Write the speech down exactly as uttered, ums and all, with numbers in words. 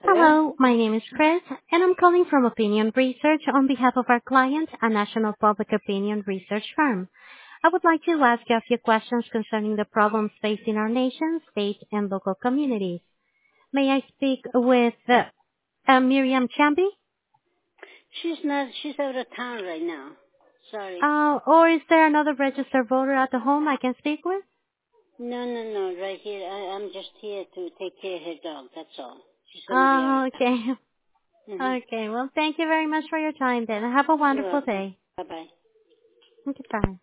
Hello? Hello, my name is Chris, and I'm calling from Opinion Research on behalf of our client, a national public opinion research firm. I would like to ask you a few questions concerning the problems facing our nation, state, and local communities. May I speak with uh, uh, Miriam Chamby? She's not, she's out of town right now. Sorry. Uh, or is there another registered voter at the home I can speak with? No, no, no, right here. I, I'm just here to take care of her dog, that's all. She's gonna be out Oh, of okay. town. Mm-hmm. Okay, well, thank you very much for your time then. Have a You're wonderful welcome. day. Bye-bye. Goodbye.